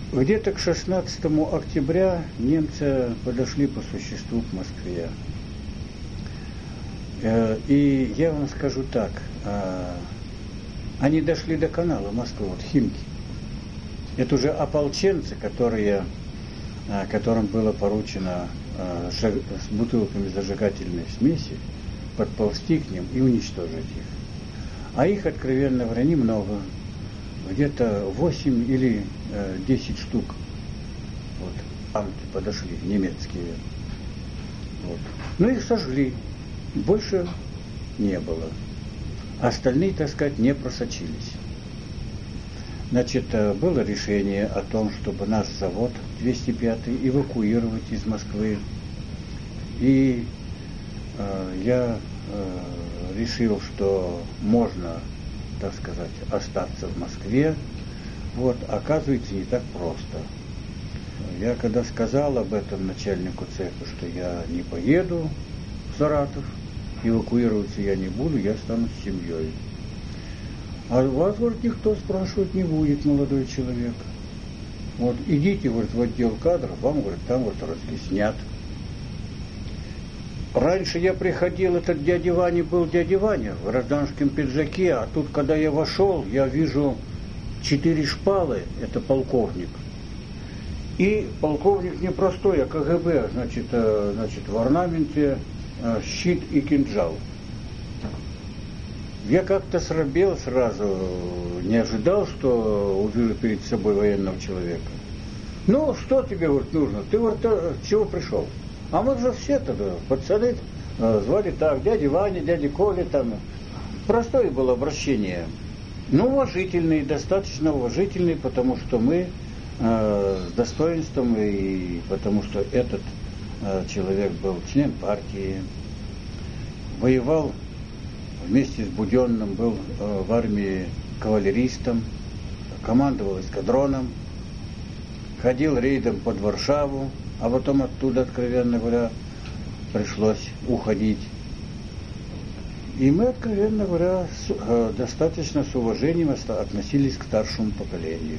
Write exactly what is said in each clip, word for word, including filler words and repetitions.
Где-то к шестнадцатому октября немцы подошли по существу к Москве. И я вам скажу так, они дошли до канала Москвы, вот Химки. Это уже ополченцы, которые, которым было поручено с бутылками зажигательной смеси подползти к ним и уничтожить их. А их, откровенно говоря, немного. Где-то восемь или десять штук. Вот, танки подошли, немецкие. Вот. Ну, их сожгли. Больше не было. Остальные, так сказать, не просочились. Значит, было решение о том, чтобы наш завод двести пятый эвакуировать из Москвы. И э, я э, решил, что можно, так сказать, остаться в Москве. Вот, оказывается, не так просто. Я когда сказал об этом начальнику цеха, что я не поеду в Саратов, эвакуироваться я не буду, я останусь с семьей. А вас, говорит, никто спрашивать не будет, молодой человек. Вот, идите, говорит, в отдел кадров, вам, говорит, там, вот, разъяснят. Раньше я приходил, этот дядя Ваня был дядя Ваня в гражданском пиджаке, а тут, когда я вошел, я вижу четыре шпалы, это полковник. И полковник не простой, а ка гэ бэ, значит, значит в орнаменте щит и кинжал. Я как-то срабел сразу, не ожидал, что увижу перед собой военного человека. Ну, что тебе, говорит, нужно? Ты, вот чего пришел? А мы же все тогда, пацаны, звали так, дядя Ваня, дядя Коля, там. Простое было обращение. Ну, уважительный, достаточно уважительный, потому что мы э, с достоинством, и потому что этот э, человек был член партии, воевал вместе с Буденным, был э, в армии кавалеристом, командовал эскадроном, ходил рейдом под Варшаву, а потом оттуда, откровенно говоря, пришлось уходить. И мы, откровенно говоря, с, э, достаточно с уважением относились к старшему поколению.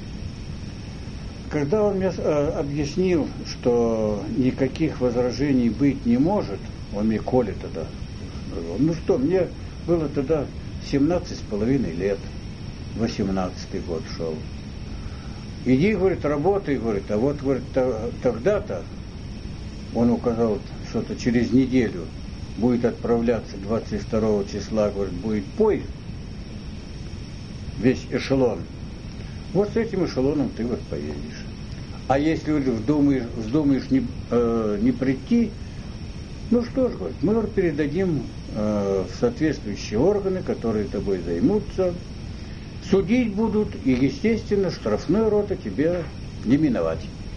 Когда он мне э, объяснил, что никаких возражений быть не может, он мне Коля тогда сказал, ну что, мне было тогда семнадцать с половиной лет, восемнадцатый год шел. Иди, говорит, работай, говорит, а вот, говорит, тогда-то, он указал, что-то через неделю будет отправляться двадцать второго числа, говорит, будет поезд, весь эшелон. Вот с этим эшелоном ты вот поедешь. А если вздумаешь, вздумаешь не, э, не прийти, ну что ж, говорит, мы передадим э, в соответствующие органы, которые тобой займутся, судить будут, и, естественно, штрафной рота тебе не миновать.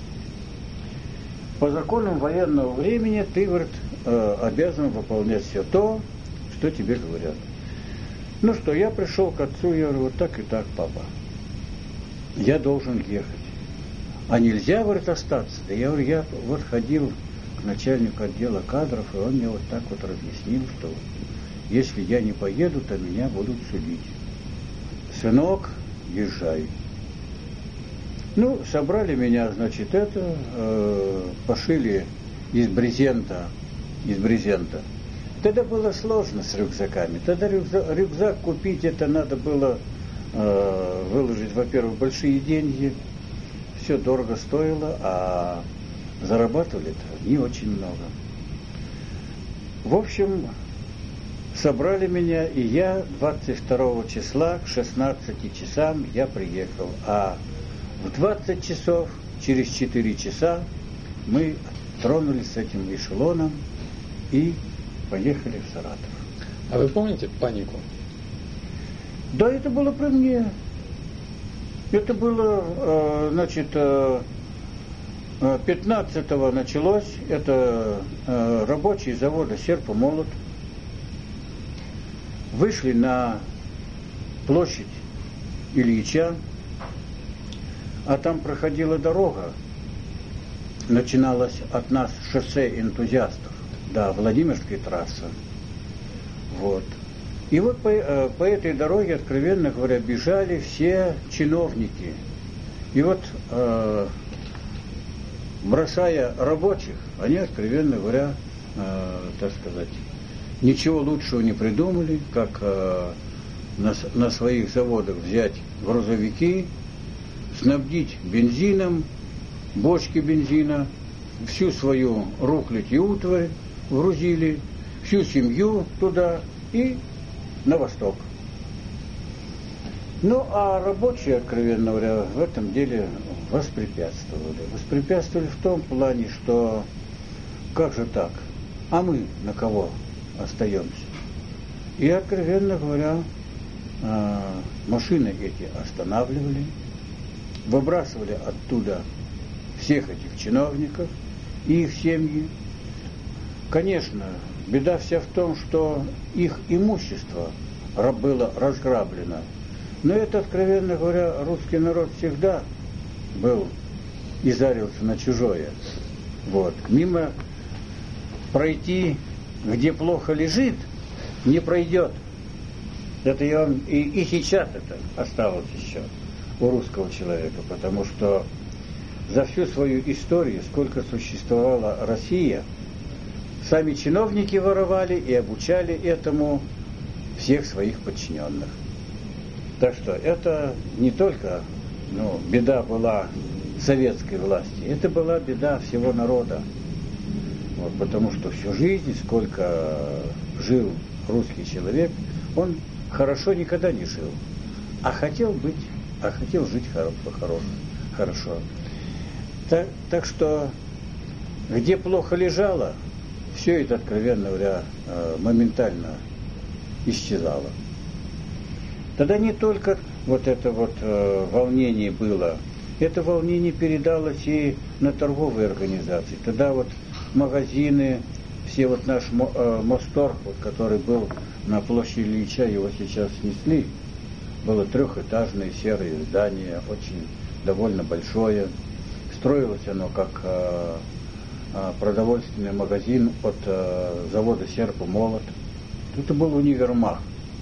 По законам военного времени ты, говорит, э, обязан выполнять все то, что тебе говорят. Ну что, я пришел к отцу, я говорю, вот так и так, папа. Я должен ехать. А нельзя, говорит, остаться. Да я говорю, я вот ходил к начальнику отдела кадров, и он мне вот так вот разъяснил, что если я не поеду, то меня будут судить. Сынок, езжай. Ну, собрали меня, значит, это, э, пошили из брезента, из брезента. Тогда было сложно с рюкзаками. Тогда рюкзак, рюкзак купить, это надо было э, выложить, во-первых, большие деньги. Все дорого стоило, а зарабатывали-то не очень много. В общем, собрали меня, и я двадцать второго числа к шестнадцати часам я приехал. А в двадцать часов, через четыре часа, мы тронулись с этим эшелоном и поехали в Саратов. А вы помните панику? Да, это было при мне. Это было, значит, пятнадцатого началось, это рабочие завода «Серп и молот». Вышли на площадь Ильича, а там проходила дорога, начиналось от нас шоссе энтузиастов, да, Владимирская трасса. Вот. И вот по, по этой дороге, откровенно говоря, бежали все чиновники. И вот, э, бросая рабочих, они, откровенно говоря, э, так сказать, ничего лучшего не придумали, как э, на, на своих заводах взять грузовики, снабдить бензином, бочки бензина, всю свою рухлядь и утварь грузили, всю семью туда и на восток. Ну, а рабочие, откровенно говоря, в этом деле воспрепятствовали. Воспрепятствовали в том плане, что как же так? А мы на кого остаемся? И, откровенно говоря, машины эти останавливали, выбрасывали оттуда всех этих чиновников и их семьи. Конечно, беда вся в том, что их имущество было разграблено. Но это, откровенно говоря, русский народ всегда был и зарился на чужое. Вот. Мимо пройти, где плохо лежит, не пройдет. Это я вам, и, и сейчас это осталось еще у русского человека, потому что за всю свою историю, сколько существовала Россия, сами чиновники воровали и обучали этому всех своих подчиненных. Так что это не только ну, беда была советской власти, это была беда всего народа. Вот, потому что всю жизнь, сколько жил русский человек, он хорошо никогда не жил, а хотел быть, а хотел жить хорошо. хорошо. Так, так что, где плохо лежало, все это, откровенно говоря, моментально исчезало. Тогда не только вот это вот э, волнение было, это волнение передалось и на торговые организации. Тогда вот магазины, все вот наш э, Мосторг, вот, который был на площади Ильича, его сейчас снесли, было трехэтажное серое здание, очень довольно большое. Строилось оно как э, э, продовольственный магазин от э, завода «Серп и молот». Это был универмаг.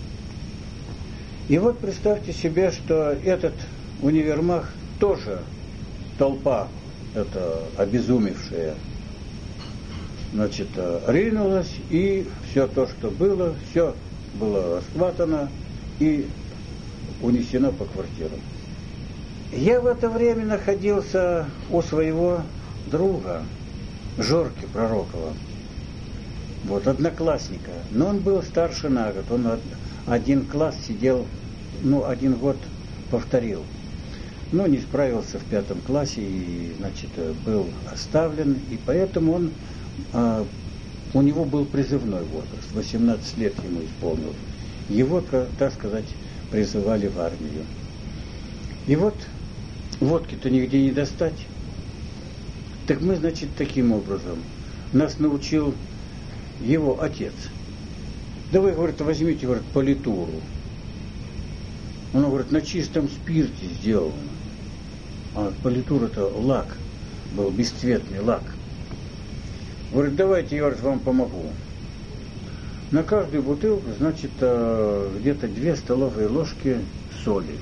И вот представьте себе, что этот универмаг тоже толпа, это обезумевшая, значит, ринулась, и все то, что было, все было расхватано и унесено по квартирам. Я в это время находился у своего друга, Жорки Пророкова, вот, одноклассника, но он был старше на год, он один класс сидел, ну, один год повторил. Но не справился в пятом классе и, значит, был оставлен, и поэтому он, а, у него был призывной возраст, восемнадцать лет ему исполнилось. Его, так сказать, призывали в армию. И вот водки-то нигде не достать. Так мы, значит, таким образом, нас научил его отец. Да вы, говорит, возьмите, говорит, политуру. Он, говорит, на чистом спирте сделано. А политура-то лак был, бесцветный лак. Говорит, давайте я, говорит, вам помогу. На каждую бутылку, значит, где-то две столовые ложки соли.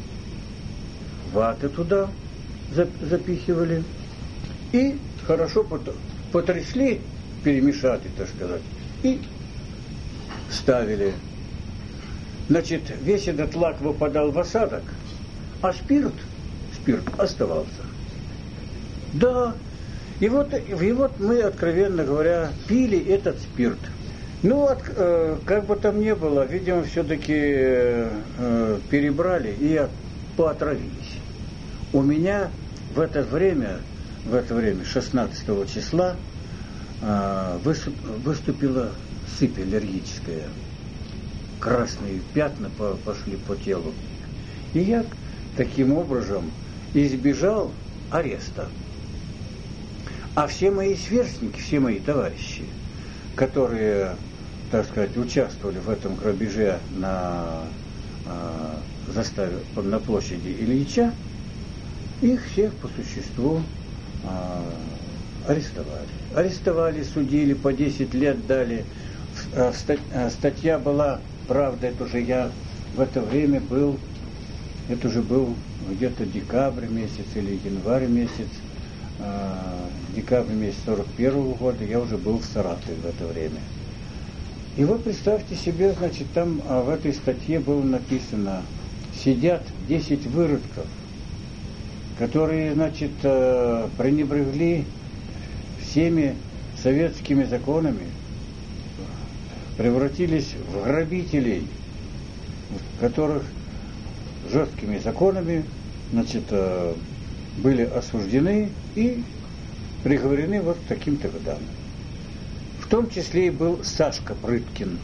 Ваты туда запихивали. И хорошо потрясли, перемешали, так сказать, и ставили. Значит, весь этот лак выпадал в осадок, а спирт, спирт оставался. Да, и вот, и вот мы, откровенно говоря, пили этот спирт. Ну, от, э, как бы там ни было, видимо, все-таки э, перебрали и поотравились. У меня в это время, в это время, шестнадцатого числа, э, выступила сыпь аллергическая. Красные пятна пошли по телу. И я таким образом избежал ареста. А все мои сверстники, все мои товарищи, которые, так сказать, участвовали в этом грабеже на э, заставе, на площади Ильича, их всех по существу э, арестовали. Арестовали, судили, по десять лет дали. Статья была, правда, это уже я в это время был Это уже был где-то декабрь месяц или январь месяц. Декабрь месяц сорок первого года я уже был в Саратове в это время. И вот представьте себе, значит, там в этой статье было написано: сидят десять выродков, которые, значит, пренебрегли всеми советскими законами, превратились в грабителей, которых жесткими законами, значит, были осуждены и приговорены вот к таким-то годам. В том числе и был Сашка Прыткин.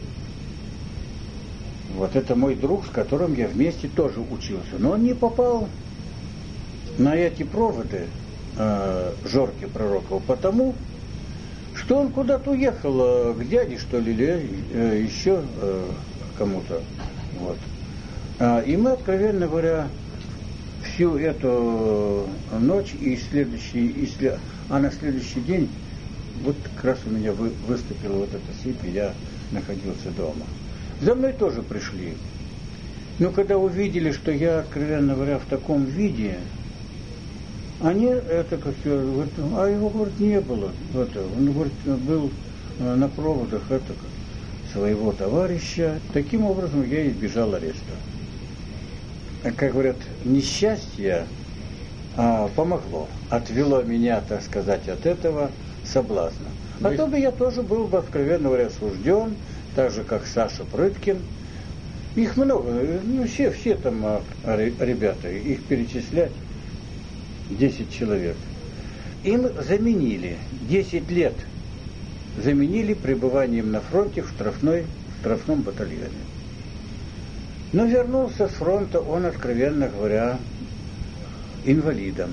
Вот это мой друг, с которым я вместе тоже учился. Но он не попал на эти проводы э, Жорки Пророкова, потому что он куда-то уехал, э, к дяде, что ли, или э, еще э, кому-то. Вот. А, и мы, откровенно говоря, всю эту ночь и следующий, и след... а на следующий день, вот как раз у меня вы, выступила вот эта сыпь, и я находился дома. За мной тоже пришли. Но когда увидели, что я, откровенно говоря, в таком виде, они, это как говорят, а его, говорит, не было. Это, он, говорит, был на проводах это, своего товарища. Таким образом я избежал ареста. Как говорят, несчастье а, помогло, отвело меня, так сказать, от этого соблазна. А то бы я тоже был бы, откровенно говоря, осужден, так же, как Саша Прыткин. Их много, ну все, все там а, ребята, их перечислять, десять человек. Им заменили, десять лет заменили пребыванием на фронте в, штрафной, в штрафном батальоне. Но вернулся с фронта он, откровенно говоря, инвалидом.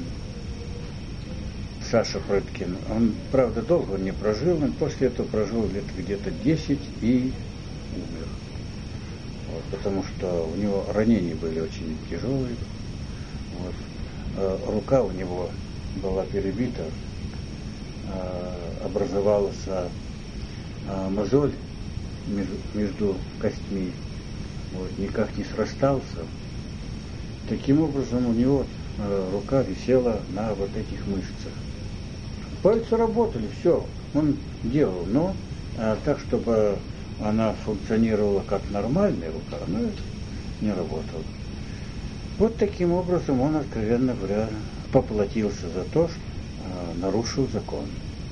Саша Прыткин. Он, правда, долго не прожил, он после этого прожил лет где-то десять и умер. Вот, потому что у него ранения были очень тяжелые. Вот. Рука у него была перебита, образовалась мозоль между, между костьми. Вот, никак не срастался. Таким образом у него э, рука висела на вот этих мышцах. Пальцы работали, все, он делал, но э, так, чтобы она функционировала как нормальная рука, она не работала. Вот таким образом он, откровенно говоря, поплатился за то, что э, нарушил закон.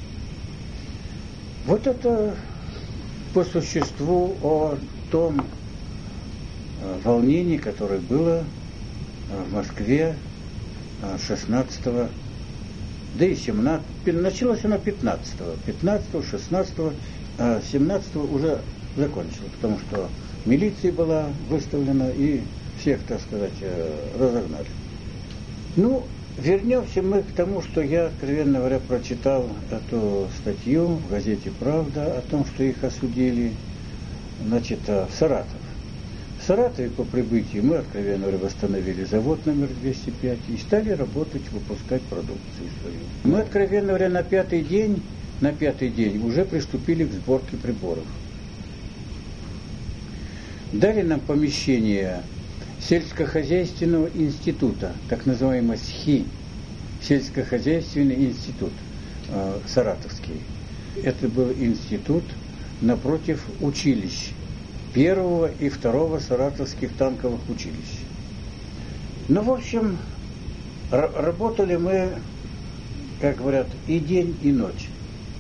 Вот это по существу о том волнение, которое было в Москве шестнадцатого, да и семнадцатого, началось оно пятнадцатого, пятнадцатого, шестнадцатого, семнадцатого уже закончилось, потому что милиция была выставлена и всех, так сказать, разогнали. Ну, вернемся мы к тому, что я, откровенно говоря, прочитал эту статью в газете «Правда» о том, что их осудили, значит, в Саратов. В Саратове по прибытии мы, откровенно говоря, восстановили завод номер двести пять и стали работать, выпускать продукцию свою. Мы, откровенно говоря, на пятый день, на пятый день уже приступили к сборке приборов. Дали нам помещение сельскохозяйственного института, так называемый СХИ, сельскохозяйственный институт э, саратовский. Это был институт напротив училищ. Первого и второго саратовских танковых училищ. Ну, в общем, р- работали мы, как говорят, и день, и ночь.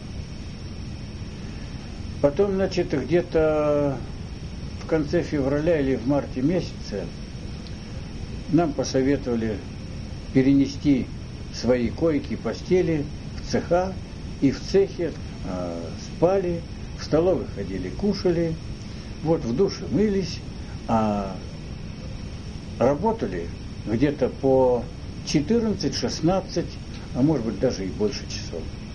Потом, значит, где-то в конце февраля или в марте месяце нам посоветовали перенести свои койки и постели в цеха, и в цехе э, спали, в столовой ходили, кушали. Вот в душе мылись, а работали где-то по четырнадцать-шестнадцать, а может быть даже и больше часов.